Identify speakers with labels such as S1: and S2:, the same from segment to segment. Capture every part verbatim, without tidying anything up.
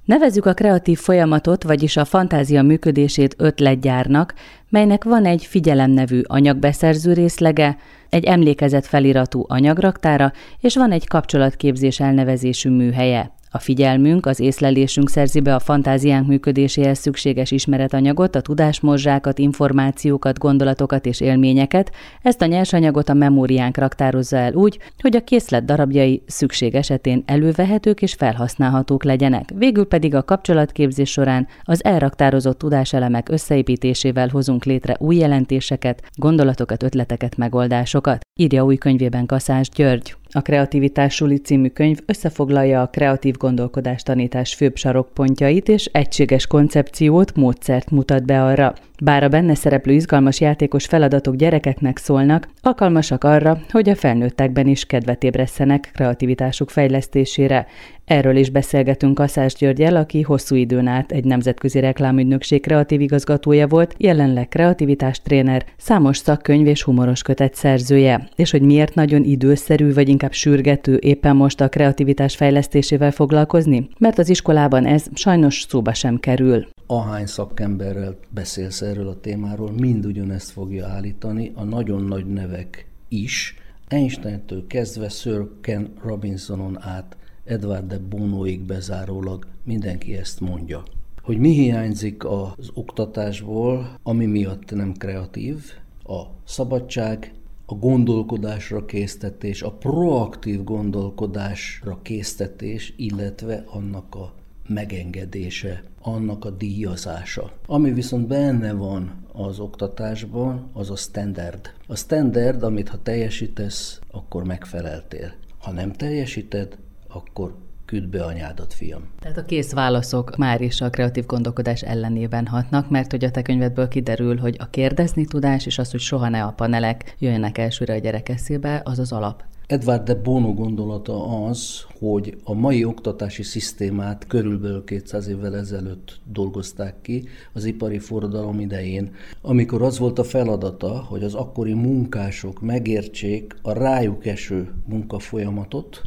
S1: Nevezzük a kreatív folyamatot, vagyis a fantázia működését ötletgyárnak, melynek van egy figyelem nevű anyagbeszerző részlege, egy emlékezet feliratú anyagraktára, és van egy kapcsolatképzés elnevezésű műhelye. A figyelmünk, az észlelésünk szerzi be a fantáziánk működéséhez szükséges ismeretanyagot, a tudásmorzsákat, információkat, gondolatokat és élményeket. Ezt a nyersanyagot a memóriánk raktározza el úgy, hogy a készlet darabjai szükség esetén elővehetők és felhasználhatók legyenek. Végül pedig a kapcsolatképzés során az elraktározott tudáselemek összeépítésével hozunk létre új jelentéseket, gondolatokat, ötleteket, megoldásokat. Írja új könyvében Kaszás György. A Kreativitás suli című könyv összefoglalja a kreatív gondolkodás tanítás főbb sarokpontjait, és egységes koncepciót, módszert mutat be arra. Bár a benne szereplő izgalmas játékos feladatok gyerekeknek szólnak, alkalmasak arra, hogy a felnőttekben is kedvet ébresszenek kreativitásuk fejlesztésére. Erről is beszélgetünk Kaszás Györggyel, aki hosszú időn át egy nemzetközi reklámügynökség kreatív igazgatója volt, jelenleg kreativitás tréner, számos szakkönyv és humoros kötet szerzője. És hogy miért nagyon időszerű, vagy inkább sürgető éppen most a kreativitás fejlesztésével foglalkozni? Mert az iskolában ez sajnos szóba sem kerül.
S2: Ahány szakemberrel beszélsz erről a témáról, mind ugyanezt fogja állítani, a nagyon nagy nevek is, Einsteintől kezdve Sir Ken Robinsonon át Edward de Bonoig bezárólag mindenki ezt mondja. Hogy mi hiányzik az oktatásból, ami miatt nem kreatív, a szabadság, a gondolkodásra késztetés, a proaktív gondolkodásra késztetés, illetve annak a megengedése, annak a díjazása. Ami viszont benne van az oktatásban, az a standard. A standard, amit ha teljesítesz, akkor megfeleltél. Ha nem teljesíted, akkor küld be anyádat, fiam.
S1: Tehát a kész válaszok már is a kreatív gondolkodás ellenében hatnak, mert hogy a te könyvedből kiderül, hogy a kérdezni tudás és az, hogy soha ne a panelek jöjjenek elsőre a gyerek eszébe, az az alap.
S2: Edward de Bono gondolata az, hogy a mai oktatási szisztémát körülbelül kétszáz évvel ezelőtt dolgozták ki az ipari forradalom idején, amikor az volt a feladata, hogy az akkori munkások megértsék a rájuk eső munkafolyamatot,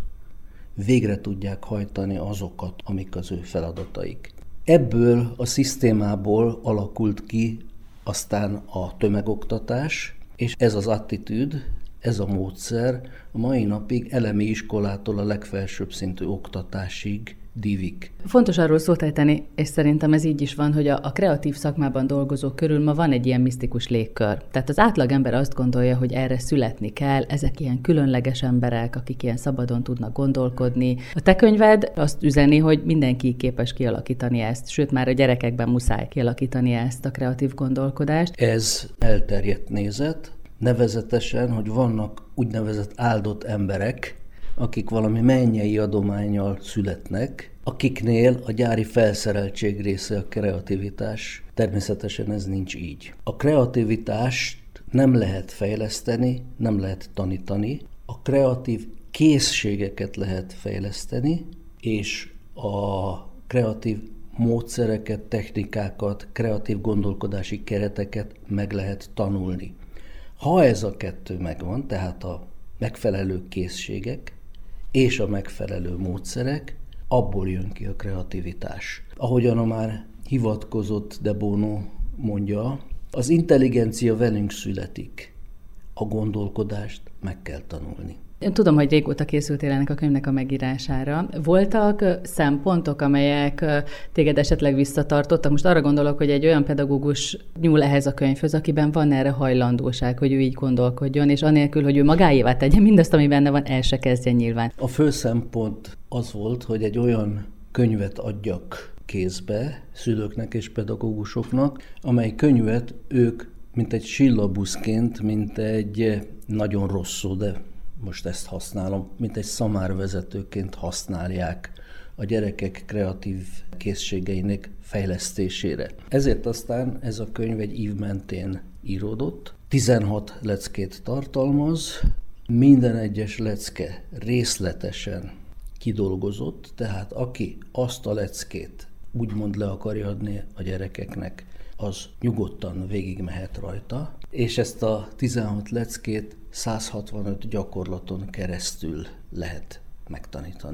S2: végre tudják hajtani azokat, amik az ő feladataik. Ebből a szisztémából alakult ki aztán a tömegoktatás, és ez az attitűd, ez a módszer a mai napig elemi iskolától a legfelsőbb szintű oktatásig dívik.
S1: Fontos arról szót ejteni, és szerintem ez így is van, hogy a, a kreatív szakmában dolgozók körül ma van egy ilyen misztikus légkör. Tehát az átlagember azt gondolja, hogy erre születni kell, ezek ilyen különleges emberek, akik ilyen szabadon tudnak gondolkodni. A te könyved azt üzeni, hogy mindenki képes kialakítani ezt, sőt már a gyerekekben muszáj kialakítani ezt a kreatív gondolkodást.
S2: Ez elterjedt nézet, nevezetesen, hogy vannak úgynevezett áldott emberek, akik valami mennyei adománnyal születnek, akiknél a gyári felszereltség része a kreativitás. Természetesen ez nincs így. A kreativitást nem lehet fejleszteni, nem lehet tanítani, a kreatív készségeket lehet fejleszteni, és a kreatív módszereket, technikákat, kreatív gondolkodási kereteket meg lehet tanulni. Ha ez a kettő megvan, tehát a megfelelő készségek és a megfelelő módszerek, abból jön ki a kreativitás. Ahogyan a már hivatkozott de Bono mondja, az intelligencia velünk születik, a gondolkodást meg kell tanulni.
S1: Én tudom, hogy régóta készültél ennek a könyvnek a megírására. Voltak szempontok, amelyek téged esetleg visszatartottak? Most arra gondolok, hogy egy olyan pedagógus nyúl ehhez a könyvhöz, akiben van erre hajlandóság, hogy ő így gondolkodjon, és anélkül, hogy ő magáévá tegye mindazt, ami benne van, el se kezdjen nyilván.
S2: A fő szempont az volt, hogy egy olyan könyvet adjak kézbe szülőknek és pedagógusoknak, amely könyvet ők, mint egy sillabuszként, mint egy nagyon rossz szó, de most ezt használom, mint egy szamárvezetőként használják a gyerekek kreatív készségeinek fejlesztésére. Ezért aztán ez a könyv egy ív mentén íródott, tizenhat leckét tartalmaz, minden egyes lecke részletesen kidolgozott, tehát aki azt a leckét úgymond le akarja adni a gyerekeknek, az nyugodtan végigmehet rajta, és ezt a tizenhat leckét száz hatvanöt gyakorlaton keresztül lehet megtanítani.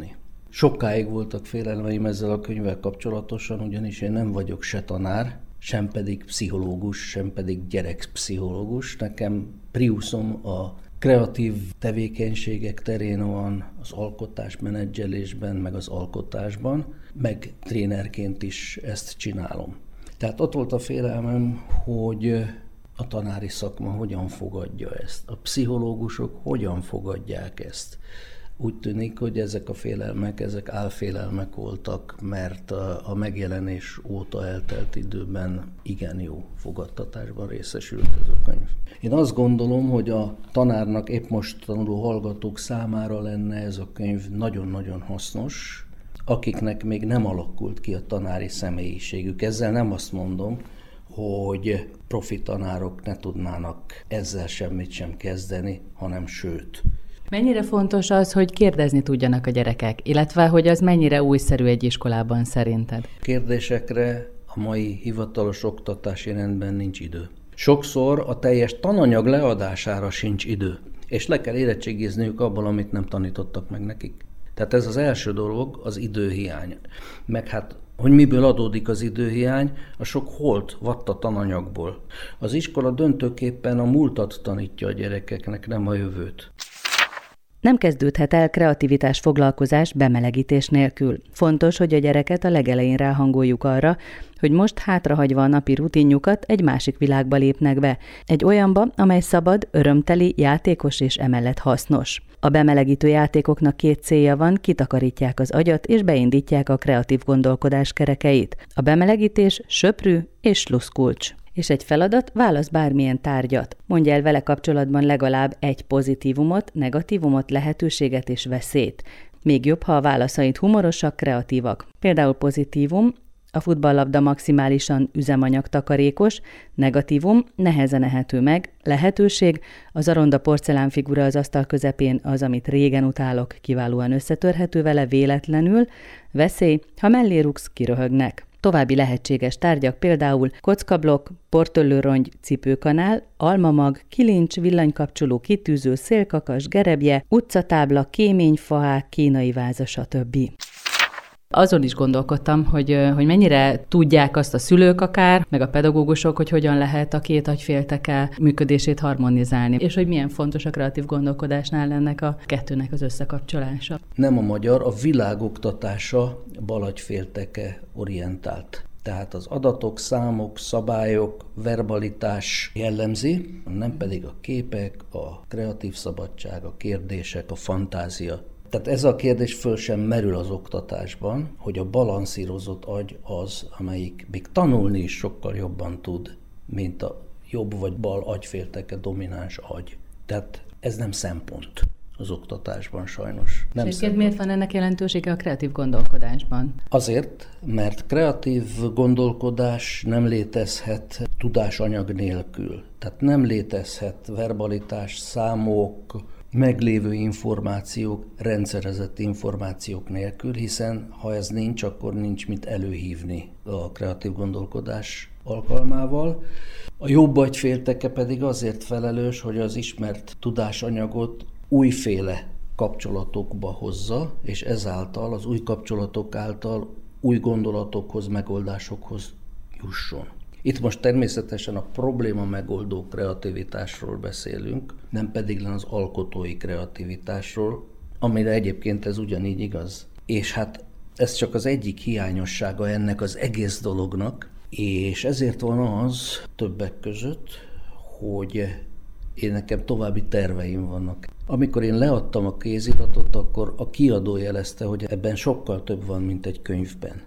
S2: Sokáig voltak félelmeim ezzel a könyvvel kapcsolatosan, ugyanis én nem vagyok se tanár, sem pedig pszichológus, sem pedig gyerekpszichológus. Nekem priuszom a kreatív tevékenységek terén van, az alkotás menedzselésben, meg az alkotásban, meg trénerként is ezt csinálom. Tehát ott volt a félelmem, hogy a tanári szakma hogyan fogadja ezt, a pszichológusok hogyan fogadják ezt. Úgy tűnik, hogy ezek a félelmek, ezek álfélelmek voltak, mert a megjelenés óta eltelt időben igen jó fogadtatásban részesült ez a könyv. Én azt gondolom, hogy a tanárnak, épp most tanuló hallgatók számára lenne ez a könyv nagyon-nagyon hasznos, akiknek még nem alakult ki a tanári személyiségük. Ezzel nem azt mondom, hogy profi tanárok ne tudnának ezzel semmit sem kezdeni, hanem sőt.
S1: Mennyire fontos az, hogy kérdezni tudjanak a gyerekek, illetve hogy az mennyire újszerű egy iskolában szerinted?
S2: Kérdésekre a mai hivatalos oktatási rendben nincs idő. Sokszor a teljes tananyag leadására sincs idő, és le kell érettségizniük abból, amit nem tanítottak meg nekik. Tehát ez az első dolog, az időhiány. Meg hát, hogy miből adódik az időhiány, a sok holt vatta tananyagból. Az iskola döntőképpen a múltat tanítja a gyerekeknek, nem a jövőt.
S1: Nem kezdődhet el kreativitás foglalkozás bemelegítés nélkül. Fontos, hogy a gyereket a legelején ráhangoljuk arra, hogy most hátrahagyva a napi rutinjukat egy másik világba lépnek be, egy olyanba, amely szabad, örömteli, játékos és emellett hasznos. A bemelegítő játékoknak két célja van, kitakarítják az agyat és beindítják a kreatív gondolkodás kerekeit. A bemelegítés söprű és sluszkulcs. És egy feladat, válasz bármilyen tárgyat. Mondj el vele kapcsolatban legalább egy pozitívumot, negatívumot, lehetőséget és veszélyt. Még jobb, ha a válaszaid humorosak, kreatívak. Például pozitívum, a futballlabda maximálisan üzemanyagtakarékos, negatívum, nehezen ehető meg, lehetőség, az a ronda porcelánfigura az asztal közepén az, amit régen utálok, kiválóan összetörhető vele véletlenül, veszély, ha mellé rugsz, kiröhögnek. További lehetséges tárgyak például kockablokk, portöllőrongy, cipőkanál, almamag, kilincs, villanykapcsoló, kitűző, szélkakas, gerebje, utcatábla, kéményfahák, kínai váza, stb. Azon is gondolkodtam, hogy, hogy mennyire tudják azt a szülők akár, meg a pedagógusok, hogy hogyan lehet a két agyfélteke működését harmonizálni, és hogy milyen fontos a kreatív gondolkodásnál ennek a kettőnek az összekapcsolása.
S2: Nem a magyar, a világoktatása balagyfélteke orientált. Tehát az adatok, számok, szabályok, verbalitás jellemzi, nem pedig a képek, a kreatív szabadság, a kérdések, a fantázia. Tehát ez a kérdés föl sem merül az oktatásban, hogy a balanszírozott agy az, amelyik még tanulni is sokkal jobban tud, mint a jobb vagy bal agyfélteke domináns agy. Tehát ez nem szempont az oktatásban sajnos. Nem
S1: és egyébként miért van ennek jelentősége a kreatív gondolkodásban?
S2: Azért, mert kreatív gondolkodás nem létezhet tudásanyag nélkül. Tehát nem létezhet verbalitás, számok, meglévő információk, rendszerezett információk nélkül, hiszen ha ez nincs, akkor nincs mit előhívni a kreatív gondolkodás alkalmával. A jobb agyfélteke pedig azért felelős, hogy az ismert tudásanyagot újféle kapcsolatokba hozza, és ezáltal az új kapcsolatok által új gondolatokhoz, megoldásokhoz jusson. Itt most természetesen a probléma megoldó kreativitásról beszélünk, nem pedig az alkotói kreativitásról, amire egyébként ez ugyanígy igaz. És hát ez csak az egyik hiányossága ennek az egész dolognak, és ezért van az többek között, hogy én nekem további terveim vannak. Amikor én leadtam a kéziratot, akkor a kiadó jelezte, hogy ebben sokkal több van, mint egy könyvben.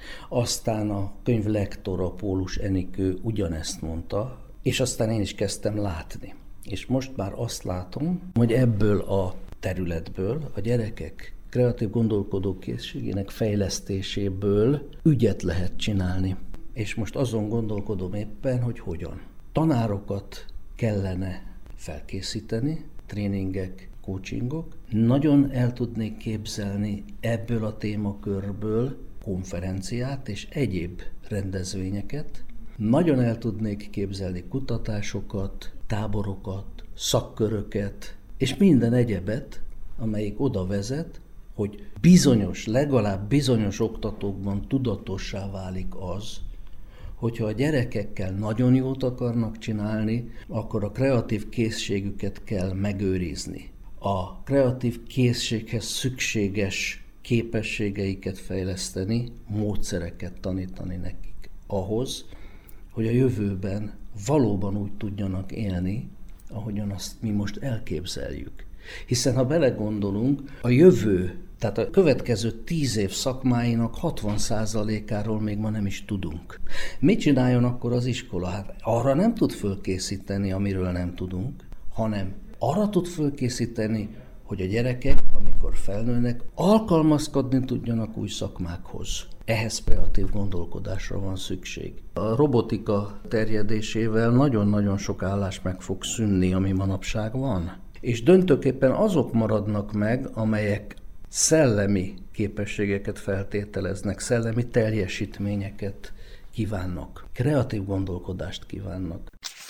S2: Aztán a könyv lektora, Pólus Enikő ugyanezt mondta, és aztán én is kezdtem látni. És most már azt látom, hogy ebből a területből a gyerekek kreatív gondolkodókészségének fejlesztéséből ügyet lehet csinálni. És most azon gondolkodom éppen, hogy hogyan. Tanárokat kellene felkészíteni, tréningek, coachingok. Nagyon el tudnék képzelni ebből a témakörből konferenciát és egyéb rendezvényeket. Nagyon el tudnék képzelni kutatásokat, táborokat, szakköröket, és minden egyebet, amelyik oda vezet, hogy bizonyos, legalább bizonyos oktatókban tudatossá válik az, hogyha a gyerekekkel nagyon jót akarnak csinálni, akkor a kreatív készségüket kell megőrizni. A kreatív készséghez szükséges képességeiket fejleszteni, módszereket tanítani nekik ahhoz, hogy a jövőben valóban úgy tudjanak élni, ahogyan azt mi most elképzeljük. Hiszen ha belegondolunk, a jövő, tehát a következő tíz év szakmáinak hatvan százalékáról még ma nem is tudunk. Mit csináljon akkor az iskola? Hát arra nem tud fölkészíteni, amiről nem tudunk, hanem arra tud fölkészíteni, hogy a gyerekek, amikor felnőnek, alkalmazkodni tudjanak új szakmákhoz. Ehhez kreatív gondolkodásra van szükség. A robotika terjedésével nagyon-nagyon sok állás meg fog szűnni, ami manapság van. És döntőképpen azok maradnak meg, amelyek szellemi képességeket feltételeznek, szellemi teljesítményeket kívánnak, kreatív gondolkodást kívánnak.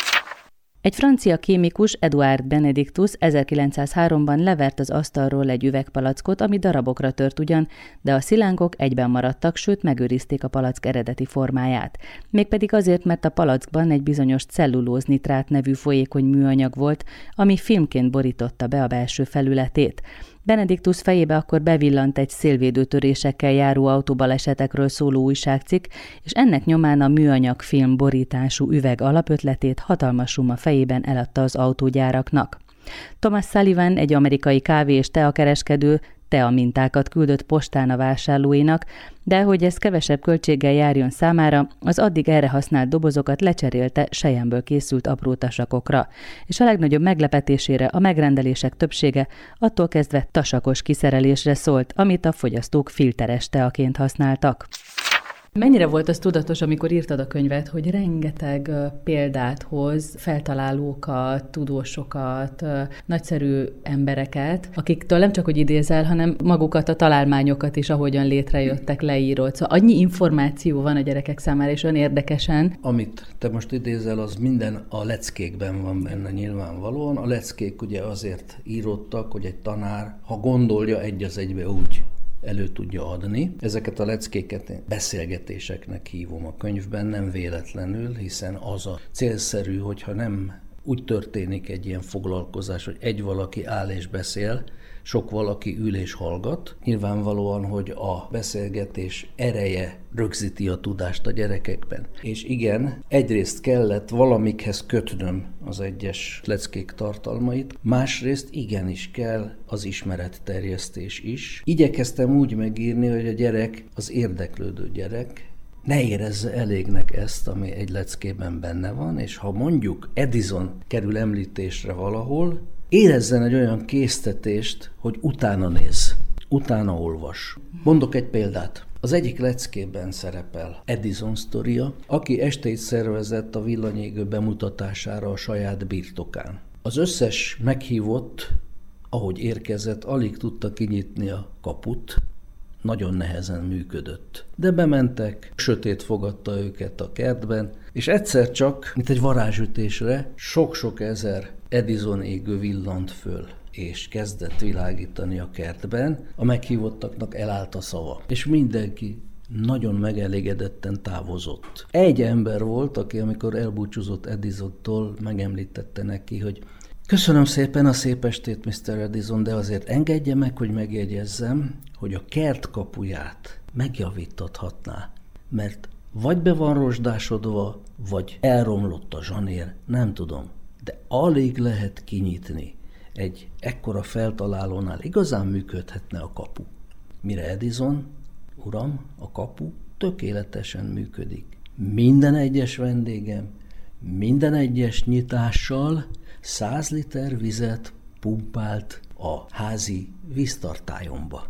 S1: Egy francia kémikus, Eduard Benedictus ezerkilencszázháromban levert az asztalról egy üvegpalackot, ami darabokra tört ugyan, de a szilánkok egyben maradtak, sőt megőrizték a palack eredeti formáját. Mégpedig azért, mert a palackban egy bizonyos cellulóznitrát nevű folyékony műanyag volt, ami filmként borította be a belső felületét. Benedictus fejébe akkor bevillant egy szélvédőtörésekkel járó autóbalesetekről szóló újságcikk, és ennek nyomán a műanyag film borítású üveg alapötletét hatalmas summa fejében eladta az autógyáraknak. Thomas Sullivan, egy amerikai kávé- és teakereskedő, teamintákat küldött postán a vásárlóinak, de hogy ez kevesebb költséggel járjon számára, az addig erre használt dobozokat lecserélte selyemből készült apró tasakokra, és a legnagyobb meglepetésére a megrendelések többsége attól kezdve tasakos kiszerelésre szólt, amit a fogyasztók filteres teaként használtak. Mennyire volt az tudatos, amikor írtad a könyvet, hogy rengeteg példát hoz, feltalálókat, tudósokat, nagyszerű embereket, akiktől nem csak hogy idézel, hanem magukat, a találmányokat is, ahogyan létrejöttek, leírod. Szóval annyi információ van a gyerekek számára, és olyan érdekesen.
S2: Amit te most idézel, az minden a leckékben van benne nyilvánvalóan. A leckék ugye azért íródtak, hogy egy tanár, ha gondolja, egy az egybe úgy elő tudja adni. Ezeket a leckéket én beszélgetéseknek hívom a könyvben, nem véletlenül, hiszen az a célszerű, hogyha nem úgy történik egy ilyen foglalkozás, hogy egy valaki áll és beszél, sok valaki ül és hallgat. Nyilvánvalóan, hogy a beszélgetés ereje rögzíti a tudást a gyerekekben. És igen, egyrészt kellett valamikhez kötnöm az egyes leckék tartalmait, másrészt igenis kell az ismeretterjesztés is. Igyekeztem úgy megírni, hogy a gyerek, az érdeklődő gyerek, ne érezze elégnek ezt, ami egy leckében benne van, és ha mondjuk Edison kerül említésre valahol, érezzen egy olyan késztetést, hogy utána néz, utána olvas. Mondok egy példát. Az egyik leckében szerepel Edison sztoria, aki estét szervezett a villanyégő bemutatására a saját birtokán. Az összes meghívott, ahogy érkezett, alig tudta kinyitni a kaput, nagyon nehezen működött. De bementek, sötét fogadta őket a kertben, és egyszer csak, mint egy varázsütésre, sok-sok ezer Edison égő villant föl, és kezdett világítani a kertben, a meghívottaknak elállt a szava. És mindenki nagyon megelégedetten távozott. Egy ember volt, aki amikor elbúcsúzott Edisontól, megemlítette neki, hogy köszönöm szépen a szép estét, miszter Edison, de azért engedje meg, hogy megjegyezzem, hogy a kert kapuját megjavítathatná, mert vagy be van rozsdásodva, vagy elromlott a zsanér, nem tudom, de alig lehet kinyitni. Egy ekkora feltalálónál igazán működhetne a kapu. Mire Edison, uram, a kapu tökéletesen működik. Minden egyes vendégem, minden egyes nyitással száz liter vizet pumpált a házi víztartályomba.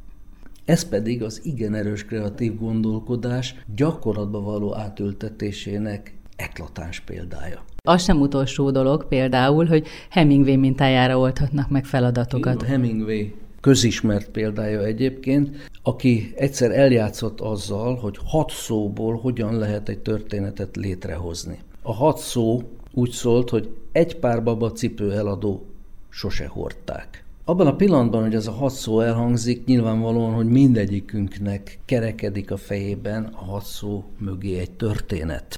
S2: Ez pedig az igen erős kreatív gondolkodás gyakorlatba való átültetésének eklatáns példája.
S1: Az sem utolsó dolog például, hogy Hemingway mintájára oldhatnak meg feladatokat.
S2: Én Hemingway közismert példája egyébként, aki egyszer eljátszott azzal, hogy hat szóból hogyan lehet egy történetet létrehozni. A hat szó úgy szólt, hogy egy pár baba cipő eladó sose hordták. Abban a pillanatban, hogy ez a hat szó elhangzik, nyilvánvalóan, hogy mindegyikünknek kerekedik a fejében a hat szó mögé egy történet.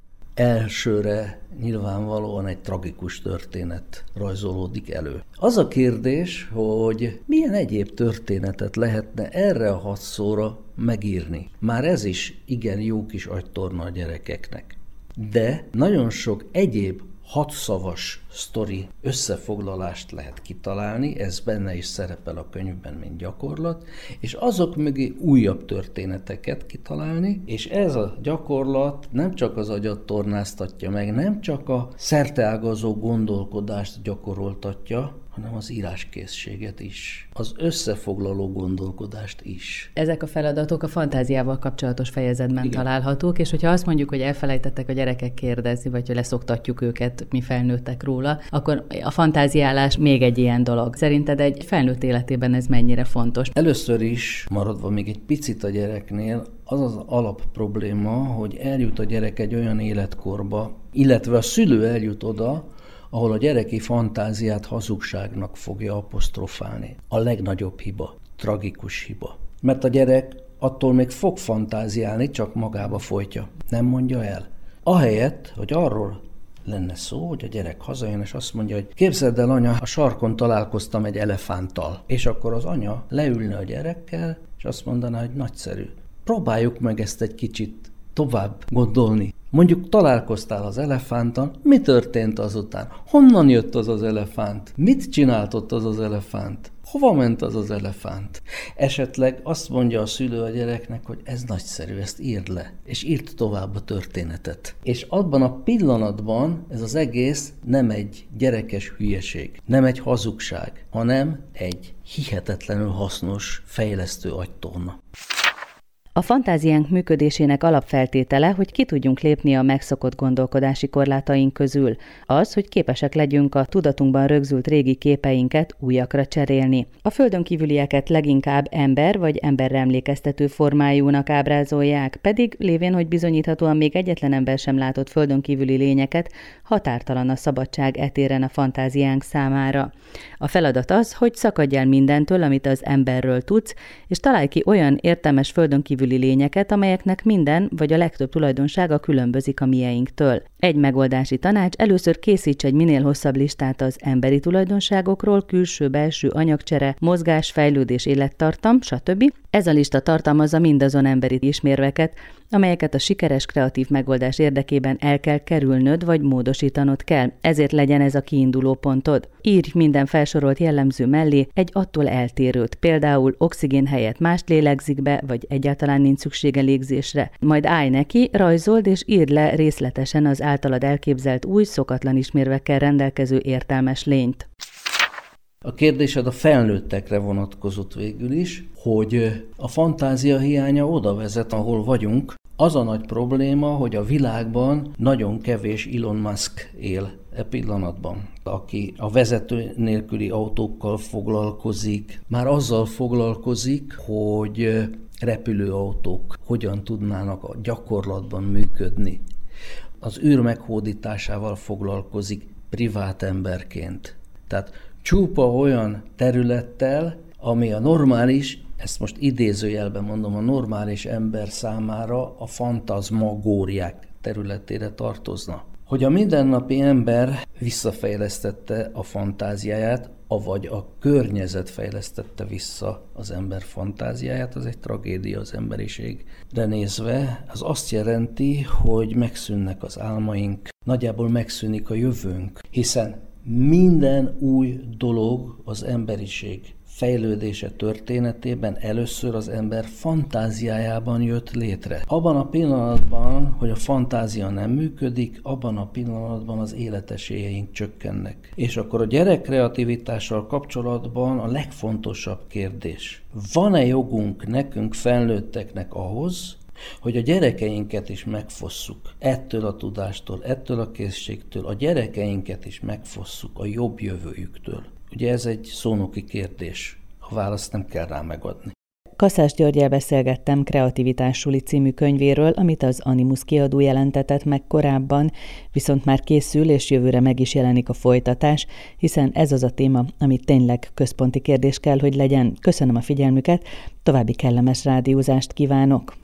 S2: Elsőre nyilvánvalóan egy tragikus történet rajzolódik elő. Az a kérdés, hogy milyen egyéb történetet lehetne erre a hat szóra megírni. Már ez is igen jó kis agytorna a gyerekeknek. De nagyon sok egyéb hatszavas sztori összefoglalást lehet kitalálni, ez benne is szerepel a könyvben, mint gyakorlat, és azok mögé újabb történeteket kitalálni, és ez a gyakorlat nem csak az agyat tornáztatja meg, nem csak a szerteágazó gondolkodást gyakoroltatja, hanem az íráskészséget is, az összefoglaló gondolkodást is.
S1: Ezek a feladatok a fantáziával kapcsolatos fejezetben
S2: Igen.
S1: találhatók, és hogyha azt mondjuk, hogy elfelejtettek a gyerekek kérdezni, vagy hogy leszoktatjuk őket, mi felnőttek róla, akkor a fantáziálás még egy ilyen dolog. Szerinted egy felnőtt életében ez mennyire fontos?
S2: Először is, maradva még egy picit a gyereknél, az az alap probléma, hogy eljut a gyerek egy olyan életkorba, illetve a szülő eljut oda, ahol a gyereki fantáziát hazugságnak fogja apostrofálni. A legnagyobb hiba, tragikus hiba. Mert a gyerek attól még fog fantáziálni, csak magába folytja. Nem mondja el. Ahelyett, hogy arról lenne szó, hogy a gyerek hazajön, és azt mondja, hogy képzeld el, anya, a sarkon találkoztam egy elefánttal. És akkor az anya leülne a gyerekkel, és azt mondaná, hogy nagyszerű. Próbáljuk meg ezt egy kicsit tovább gondolni. Mondjuk találkoztál az elefánttal, mi történt azután? Honnan jött az az elefánt? Mit csinált ott az az elefánt? Hova ment az az elefánt? Esetleg azt mondja a szülő a gyereknek, hogy ez nagyszerű, ezt írd le, és írd tovább a történetet. És abban a pillanatban ez az egész nem egy gyerekes hülyeség, nem egy hazugság, hanem egy hihetetlenül hasznos, fejlesztő agytorna.
S1: A fantáziánk működésének alapfeltétele, hogy ki tudjunk lépni a megszokott gondolkodási korlátaink közül. Az, hogy képesek legyünk a tudatunkban rögzült régi képeinket újakra cserélni. A földön kívülieket leginkább ember vagy emberre emlékeztető formájúnak ábrázolják, pedig lévén, hogy bizonyíthatóan még egyetlen ember sem látott földön kívüli lényeket, határtalan a szabadság etéren a fantáziánk számára. A feladat az, hogy szakadj el mindentől, amit az emberről tudsz, és találj ki olyan értelmes földön kívüli lényeket, amelyeknek minden vagy a legtöbb tulajdonsága különbözik a mieinktől. Egy megoldási tanács: először készíts egy minél hosszabb listát az emberi tulajdonságokról, külső-belső anyagcsere, mozgás, fejlődés, élettartam, stb. Ez a lista tartalmazza mindazon emberi ismérveket, amelyeket a sikeres kreatív megoldás érdekében el kell kerülnöd vagy módosítanod kell. Ezért legyen ez a kiinduló pontod. Írj minden felsorolt jellemző mellé egy attól eltérőt, például oxigén helyett mást lélegzik be, vagy egyáltalán nincs szüksége légzésre. Majd állj neki, rajzold és írd le részletesen az általad elképzelt új, szokatlan ismérvekkel rendelkező értelmes lényt.
S2: A kérdésed a felnőttekre vonatkozott végül is, hogy a fantázia hiánya oda vezet, ahol vagyunk. Az a nagy probléma, hogy a világban nagyon kevés Elon Musk él e pillanatban, aki a vezető nélküli autókkal foglalkozik, már azzal foglalkozik, hogy repülőautók hogyan tudnának a gyakorlatban működni. Az űr meghódításával foglalkozik privát emberként. Tehát csupa olyan területtel, ami a normális, ezt most idézőjelben mondom, a normális ember számára a fantazmagóriák területére tartozna. Hogy a mindennapi ember visszafejlesztette a fantáziáját, avagy a környezet fejlesztette vissza az ember fantáziáját, az egy tragédia az emberiségre nézve. Az azt jelenti, hogy megszűnnek az álmaink, nagyjából megszűnik a jövőnk, hiszen minden új dolog az emberiség fejlődése történetében először az ember fantáziájában jött létre. Abban a pillanatban, hogy a fantázia nem működik, abban a pillanatban az életesélyeink csökkennek. És akkor a gyerek kreativitással kapcsolatban a legfontosabb kérdés: van-e jogunk nekünk felnőtteknek ahhoz, hogy a gyerekeinket is megfosszuk ettől a tudástól, ettől a készségtől, a gyerekeinket is megfosszuk a jobb jövőjüktől? Ugye ez egy szónoki kérdés, a választ nem kell rá megadni.
S1: Kaszás Györggyel beszélgettem Kreativitás Suli című könyvéről, amit az Animus kiadó jelentetett meg korábban, viszont már készül, és jövőre meg is jelenik a folytatás, hiszen ez az a téma, ami tényleg központi kérdés kell, hogy legyen. Köszönöm a figyelmüket, további kellemes rádiózást kívánok!